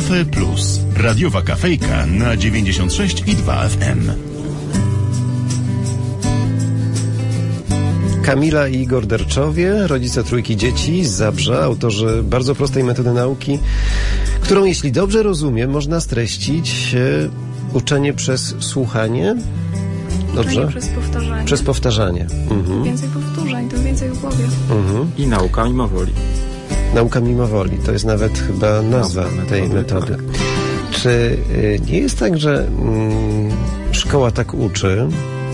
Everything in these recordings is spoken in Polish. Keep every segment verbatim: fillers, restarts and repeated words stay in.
Cafe Plus. Radiowa kafejka na dziewięćdziesiąt sześć i dwa F M. Kamila i Igor Derczowie, rodzice trójki dzieci z Zabrza, autorzy bardzo prostej metody nauki, którą, jeśli dobrze rozumiem, można streścić e, uczenie przez słuchanie. Dobrze? Uczenie przez powtarzanie. Przez powtarzanie. Mhm. Im więcej powtórzeń, tym więcej w głowie. Mhm. I nauka mimo woli. Nauka mimo woli. To jest nawet chyba nazwa nauka tej metody. metody. Tak. Czy y, nie jest tak, że mm, szkoła tak uczy?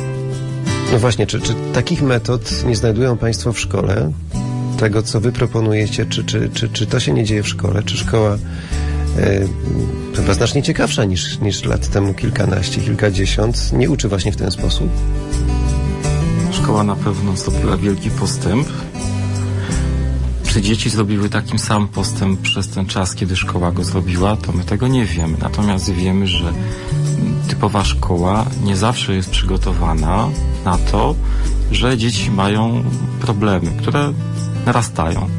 No właśnie, czy, czy takich metod nie znajdują Państwo w szkole? Tego, co Wy proponujecie, czy, czy, czy, czy to się nie dzieje w szkole? Czy szkoła y, chyba znacznie ciekawsza niż, niż lat temu kilkanaście, kilkadziesiąt nie uczy właśnie w ten sposób? Szkoła na pewno zrobiła wielki postęp. Czy dzieci zrobiły takim sam postęp przez ten czas, kiedy szkoła go zrobiła, to my tego nie wiemy. Natomiast wiemy, że typowa szkoła nie zawsze jest przygotowana na to, że dzieci mają problemy, które narastają.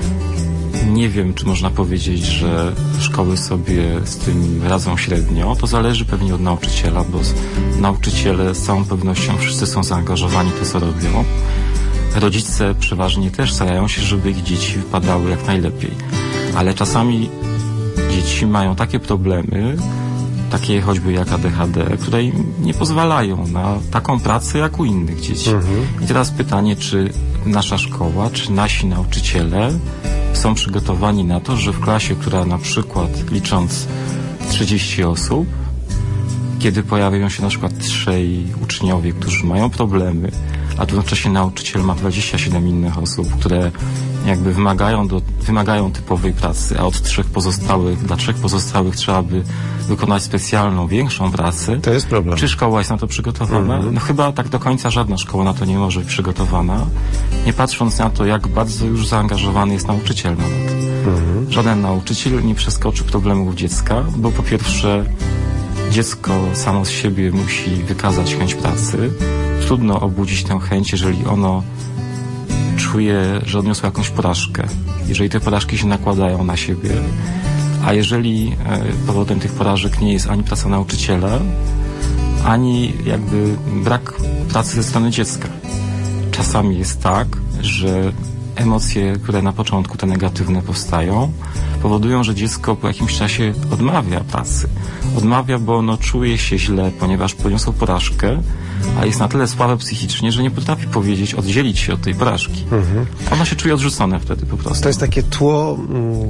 Nie wiem, czy można powiedzieć, że szkoły sobie z tym radzą średnio. To zależy pewnie od nauczyciela, bo nauczyciele z całą pewnością wszyscy są zaangażowani w to, co robią. Rodzice przeważnie też starają się, żeby ich dzieci wypadały jak najlepiej. Ale czasami dzieci mają takie problemy, takie choćby jak A D H D, które im nie pozwalają na taką pracę jak u innych dzieci. Mhm. I teraz pytanie, czy nasza szkoła, czy nasi nauczyciele są przygotowani na to, że w klasie, która na przykład licząc trzydzieści osób, kiedy pojawiają się na przykład trzej uczniowie, którzy mają problemy, a tu jednocześnie nauczyciel ma dwadzieścia siedem innych osób, które jakby wymagają, do, wymagają typowej pracy, a od trzech pozostałych, dla trzech pozostałych trzeba by wykonać specjalną, większą pracę. To jest problem. Czy szkoła jest na to przygotowana? Mm-hmm. No chyba tak do końca żadna szkoła na to nie może być przygotowana, nie patrząc na to, jak bardzo już zaangażowany jest nauczyciel nawet. Mm-hmm. Żaden nauczyciel nie przeskoczy problemów dziecka, bo po pierwsze dziecko samo z siebie musi wykazać chęć pracy. Trudno obudzić tę chęć, jeżeli ono czuje, że odniosło jakąś porażkę. Jeżeli te porażki się nakładają na siebie, a jeżeli e, powodem tych porażek nie jest ani praca nauczyciela, ani jakby brak pracy ze strony dziecka. Czasami jest tak, że emocje, które na początku te negatywne powstają, powodują, że dziecko po jakimś czasie odmawia pracy. Odmawia, bo ono czuje się źle, ponieważ poniosło porażkę, a jest na tyle słabe psychicznie, że nie potrafi powiedzieć, oddzielić się od tej porażki. Mhm. Ono się czuje odrzucone wtedy po prostu. To jest takie tło,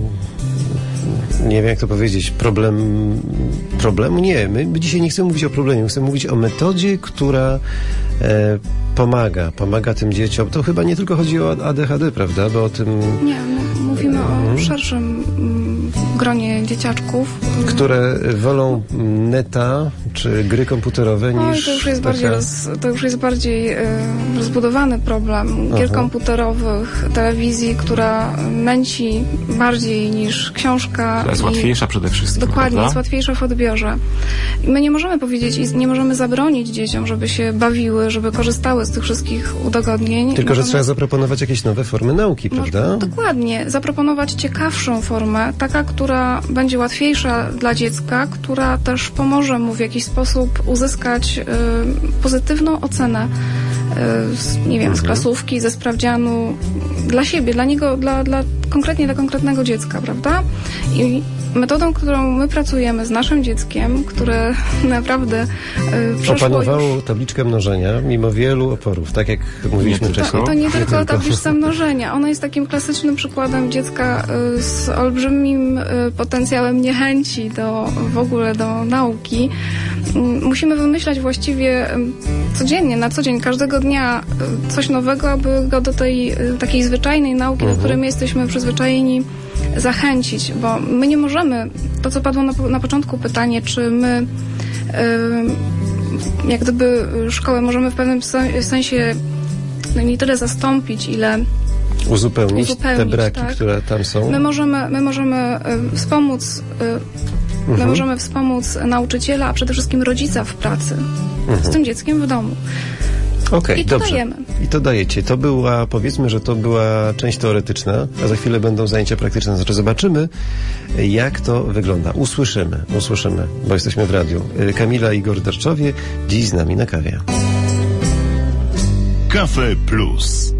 nie wiem jak to powiedzieć, problem, problemu? Nie, my, my dzisiaj nie chcemy mówić o problemie, chcemy mówić o metodzie, która e, pomaga, pomaga tym dzieciom. To chyba nie tylko chodzi o A D H D, prawda? Bo o tym... Nie, mówimy mhm. o szerszym mm, gronie dzieciaczków. Które wolą neta, czy gry komputerowe no, niż... To już jest taka... bardziej, roz, to już jest bardziej y, rozbudowany problem gier Aha. komputerowych, telewizji, która męci bardziej niż książka. To jest łatwiejsza przede wszystkim. Dokładnie, prawda? jest łatwiejsza w odbiorze. I my nie możemy powiedzieć i nie możemy zabronić dzieciom, żeby się bawiły, żeby korzystały z tych wszystkich udogodnień. Tylko, możemy... że trzeba zaproponować jakieś nowe formy nauki, prawda? No, dokładnie. Zaproponować ciekawszą formę, taka, która będzie łatwiejsza dla dziecka, która też pomoże mu w jakiś sposób uzyskać y, pozytywną ocenę y, z, nie wiem, z klasówki, ze sprawdzianu dla siebie, dla niego, dla, dla konkretnie dla konkretnego dziecka, prawda? I metodą, którą my pracujemy z naszym dzieckiem, które naprawdę y, przeszło opanowało już... tabliczkę mnożenia mimo wielu oporów, tak jak mówiliśmy nie wcześniej. To, to nie, nie tylko, tylko tabliczka mnożenia. Ona jest takim klasycznym przykładem dziecka y, z olbrzymim y, potencjałem niechęci do, w ogóle do nauki. Y, musimy wymyślać właściwie y, codziennie, na co dzień, każdego dnia y, coś nowego, aby go do tej y, takiej zwyczajnej nauki, uh-huh. do której my jesteśmy przyzwyczajeni, zachęcić, bo my nie możemy, to co padło na, na początku pytanie, czy my yy, jak gdyby szkołę możemy w pewnym sensie no nie tyle zastąpić, ile uzupełnić, uzupełnić te braki, tak? które tam są. My możemy, my możemy y, wspomóc y, my mhm. możemy wspomóc nauczyciela, a przede wszystkim rodzica w pracy mhm. z tym dzieckiem w domu. Okej, I to dobrze. dajemy. I to dajecie. To była, powiedzmy, że to była część teoretyczna, a za chwilę będą zajęcia praktyczne. Znaczy zobaczymy, jak to wygląda. Usłyszymy, usłyszymy, bo jesteśmy w radiu. Kamila i Igor Derczowie, dziś z nami na kawie. Cafe Plus.